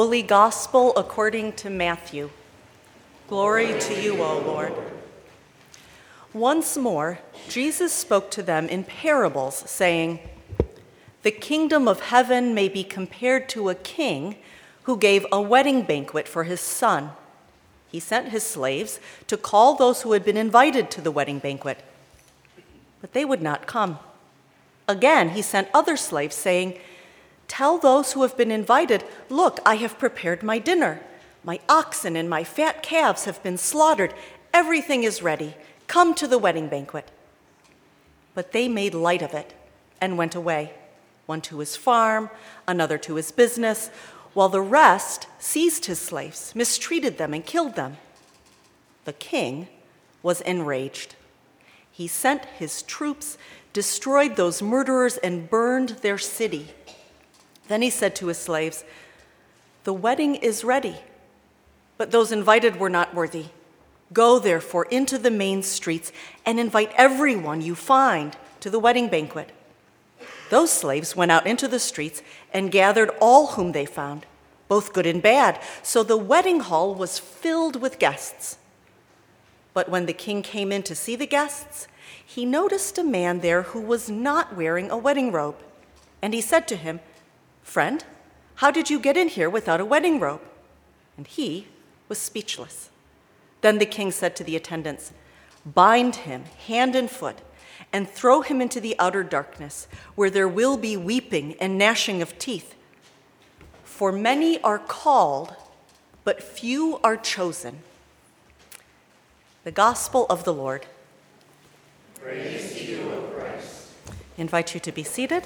Holy Gospel according to Matthew. Glory to you, O Lord. Once more, Jesus spoke to them in parables, saying, "The kingdom of heaven may be compared to a king who gave a wedding banquet for his son. He sent his slaves to call those who had been invited to the wedding banquet, but they would not come. Again, he sent other slaves, saying, 'Tell those who have been invited, look, I have prepared my dinner. My oxen and my fat calves have been slaughtered. Everything is ready. Come to the wedding banquet.' But they made light of it and went away, one to his farm, another to his business, while the rest seized his slaves, mistreated them, and killed them. The king was enraged. He sent his troops, destroyed those murderers, and burned their city. Then he said to his slaves, 'The wedding is ready, but those invited were not worthy. Go, therefore, into the main streets and invite everyone you find to the wedding banquet.' Those slaves went out into the streets and gathered all whom they found, both good and bad, so the wedding hall was filled with guests. But when the king came in to see the guests, he noticed a man there who was not wearing a wedding robe. And he said to him, 'Friend, how did you get in here without a wedding robe?' And he was speechless. Then the king said to the attendants, 'Bind him hand and foot and throw him into the outer darkness, where there will be weeping and gnashing of teeth. For many are called, but few are chosen.'" The Gospel of the Lord. Praise to you, O Christ. I invite you to be seated.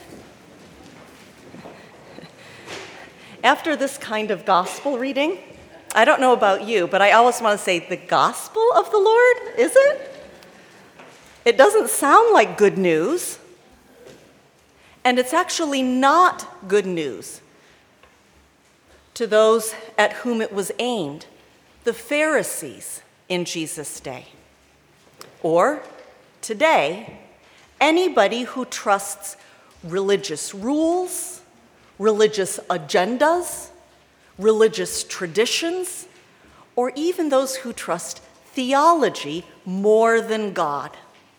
After this kind of gospel reading, I don't know about you, but I always want to say, the Gospel of the Lord, is it? It doesn't sound like good news, and it's actually not good news to those at whom it was aimed, the Pharisees in Jesus' day. Or, today, anybody who trusts religious rules, religious agendas, religious traditions, or even those who trust theology more than God.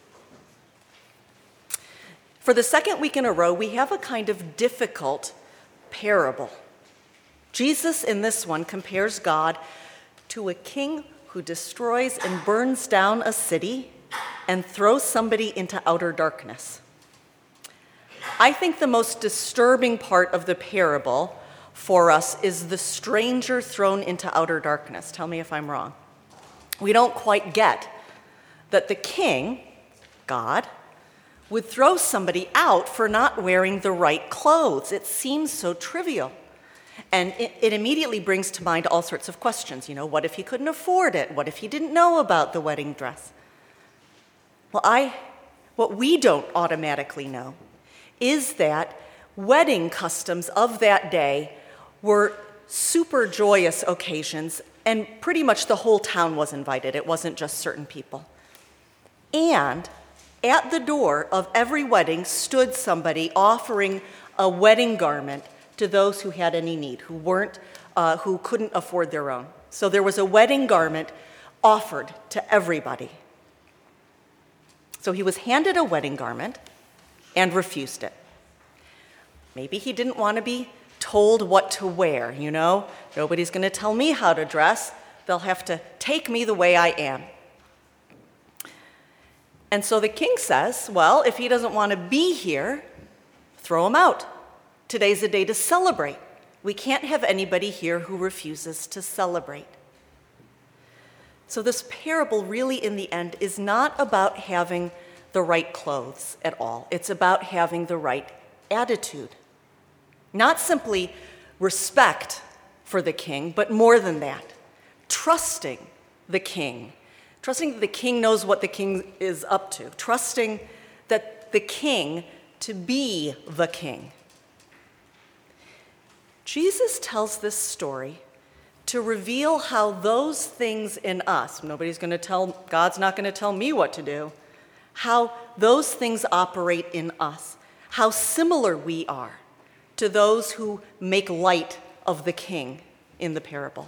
For the second week in a row, we have a kind of difficult parable. Jesus in this one compares God to a king who destroys and burns down a city and throws somebody into outer darkness. I think the most disturbing part of the parable for us is the stranger thrown into outer darkness. Tell me if I'm wrong. We don't quite get that the king, God, would throw somebody out for not wearing the right clothes. It seems so trivial. And it immediately brings to mind all sorts of questions. What if he couldn't afford it? What if he didn't know about the wedding dress? Well, what we don't automatically know is that wedding customs of that day were super joyous occasions, and pretty much the whole town was invited. It wasn't just certain people. And at the door of every wedding stood somebody offering a wedding garment to those who had any need, who couldn't afford their own. So there was a wedding garment offered to everybody. So he was handed a wedding garment and refused it. Maybe he didn't want to be told what to wear, Nobody's going to tell me how to dress. They'll have to take me the way I am. And so the king says, well, if he doesn't want to be here, throw him out. Today's a day to celebrate. We can't have anybody here who refuses to celebrate. So this parable really, in the end, is not about having the right clothes at all. It's about having the right attitude. Not simply respect for the king, but more than that, trusting the king. Trusting that the king knows what the king is up to. Trusting that the king to be the king. Jesus tells this story to reveal how those things in us, God's not going to tell me what to do, how those things operate in us, how similar we are to those who make light of the king in the parable.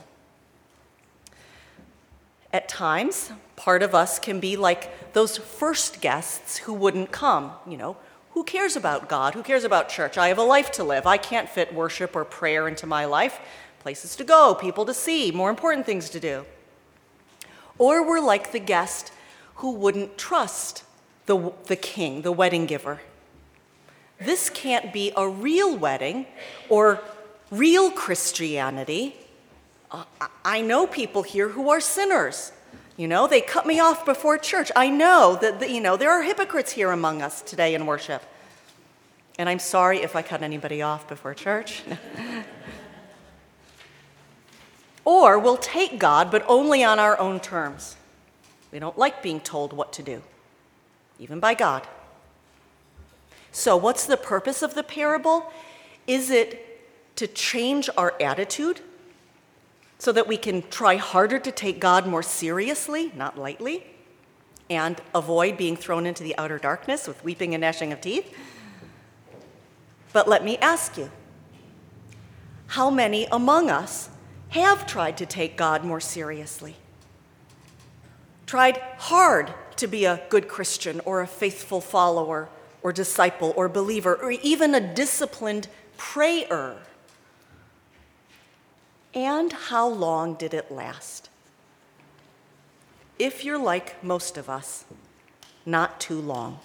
At times, part of us can be like those first guests who wouldn't come. Who cares about God? Who cares about church? I have a life to live. I can't fit worship or prayer into my life. Places to go, people to see, more important things to do. Or we're like the guest who wouldn't trust the king, the wedding giver. This can't be a real wedding or real Christianity. I know people here who are sinners. They cut me off before church. I know that, there are hypocrites here among us today in worship. And I'm sorry if I cut anybody off before church. Or we'll take God, but only on our own terms. We don't like being told what to do, even by God. So what's the purpose of the parable? Is it to change our attitude so that we can try harder to take God more seriously, not lightly, and avoid being thrown into the outer darkness with weeping and gnashing of teeth? But let me ask you, how many among us have tried to take God more seriously? Tried hard to be a good Christian or a faithful follower or disciple or believer or even a disciplined prayer? And how long did it last? If you're like most of us, not too long.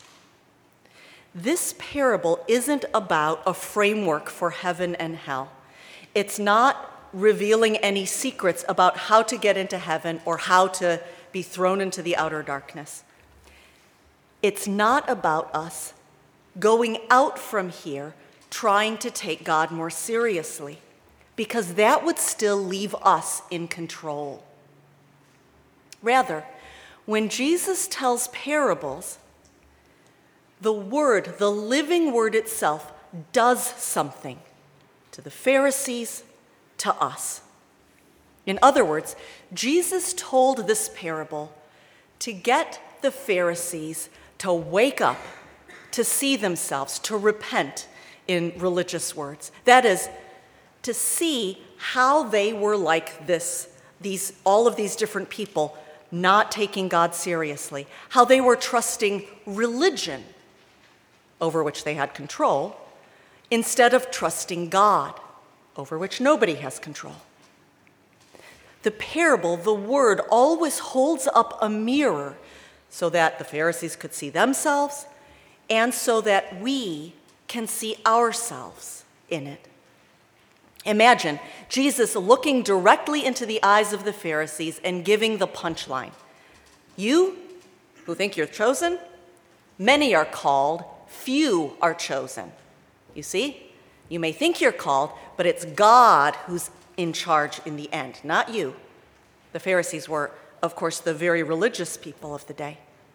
This parable isn't about a framework for heaven and hell. It's not revealing any secrets about how to get into heaven or how to be thrown into the outer darkness. It's not about us going out from here trying to take God more seriously, because that would still leave us in control. Rather, when Jesus tells parables, the word, the living word itself, does something to the Pharisees, to us. In other words, Jesus told this parable to get the Pharisees to wake up, to see themselves, to repent, in religious words. That is, to see how they were like all of these different people not taking God seriously, how they were trusting religion, over which they had control, instead of trusting God, over which nobody has control. The parable, the word, always holds up a mirror so that the Pharisees could see themselves and so that we can see ourselves in it. Imagine Jesus looking directly into the eyes of the Pharisees and giving the punchline. You, who think you're chosen, many are called, few are chosen. You see? You may think you're called, but it's God who's in charge in the end, not you. The Pharisees were, of course, the very religious people of the day.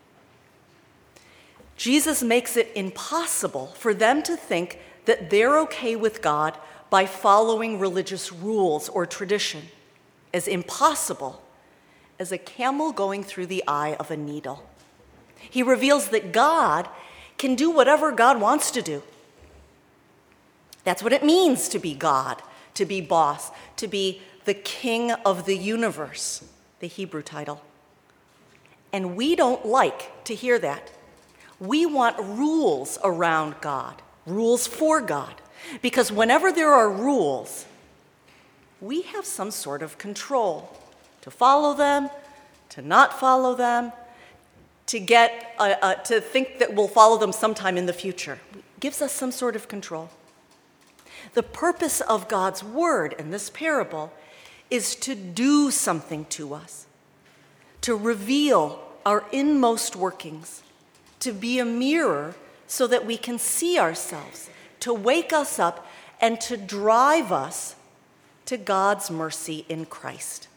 Jesus makes it impossible for them to think that they're okay with God by following religious rules or tradition, as impossible as a camel going through the eye of a needle. He reveals that God can do whatever God wants to do. That's what it means to be God, to be boss, to be the king of the universe, the Hebrew title. And we don't like to hear that. We want rules around God, rules for God, because whenever there are rules, we have some sort of control to follow them, to not follow them, to think that we'll follow them sometime in the future. It gives us some sort of control. The purpose of God's word in this parable is to do something to us, to reveal our inmost workings, to be a mirror so that we can see ourselves, to wake us up and to drive us to God's mercy in Christ.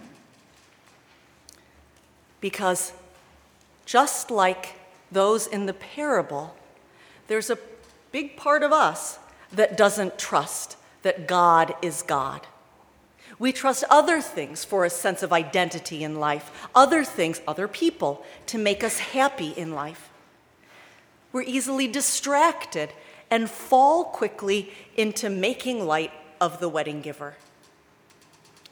Because just like those in the parable, there's a big part of us that doesn't trust that God is God. We trust other things for a sense of identity in life, other things, other people, to make us happy in life. We're easily distracted and fall quickly into making light of the wedding giver.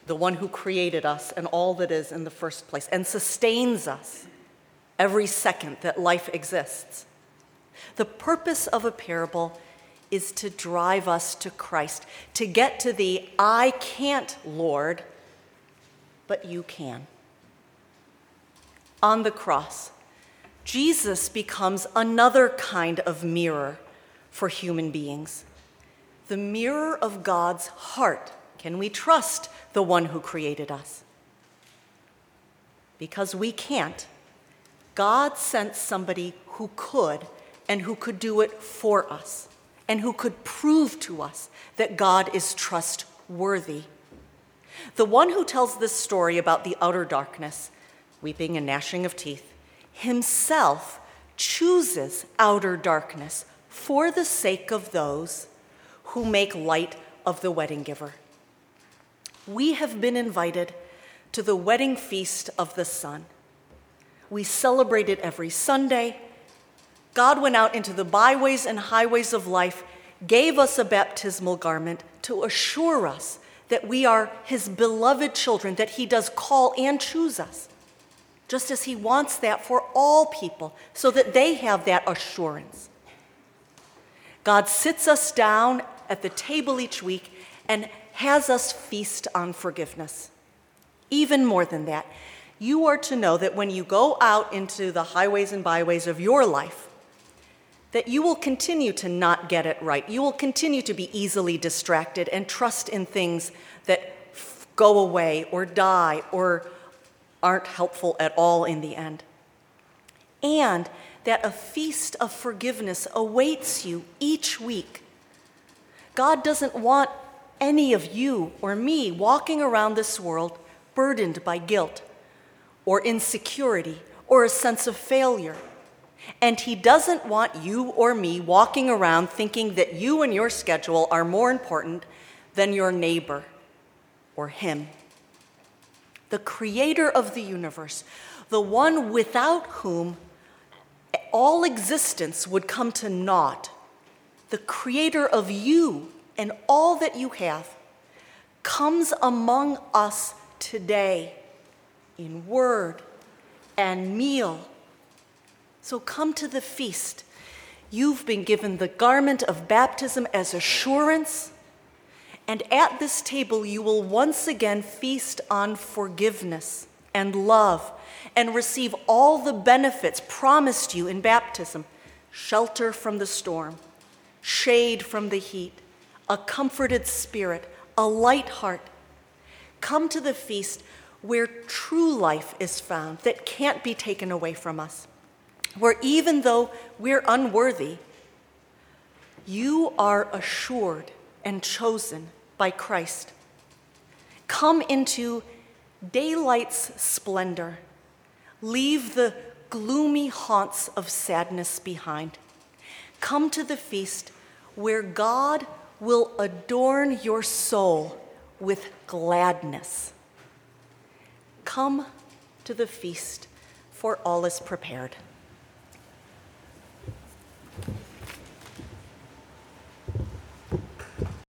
the one who created us and all that is in the first place, and sustains us every second that life exists. The purpose of a parable is to drive us to Christ, to get to the "I can't, Lord, but you can." On the cross, Jesus becomes another kind of mirror for human beings. The mirror of God's heart. Can we trust the one who created us? Because we can't, God sent somebody who could, and who could do it for us, and who could prove to us that God is trustworthy. The one who tells this story about the outer darkness, weeping and gnashing of teeth, himself chooses outer darkness for the sake of those who make light of the wedding giver. We have been invited to the wedding feast of the Son. We celebrate it every Sunday. God went out into the byways and highways of life, gave us a baptismal garment to assure us that we are his beloved children, that he does call and choose us, just as he wants that for all people, so that they have that assurance. God sits us down at the table each week and has us feast on forgiveness. Even more than that, you are to know that when you go out into the highways and byways of your life, that you will continue to not get it right. You will continue to be easily distracted and trust in things that go away or die or aren't helpful at all in the end. And that a feast of forgiveness awaits you each week. God doesn't want any of you or me walking around this world burdened by guilt or insecurity or a sense of failure. And he doesn't want you or me walking around thinking that you and your schedule are more important than your neighbor or him. The creator of the universe, the one without whom all existence would come to naught, the creator of you and all that you have, comes among us today in word and meal. So come to the feast. You've been given the garment of baptism as assurance, and at this table you will once again feast on forgiveness and love and receive all the benefits promised you in baptism: shelter from the storm, shade from the heat, a comforted spirit, a light heart. Come to the feast where true life is found that can't be taken away from us, where even though we're unworthy, you are assured and chosen by Christ. Come into daylight's splendor. Leave the gloomy haunts of sadness behind. Come to the feast where God will adorn your soul with gladness. Come to the feast, for all is prepared.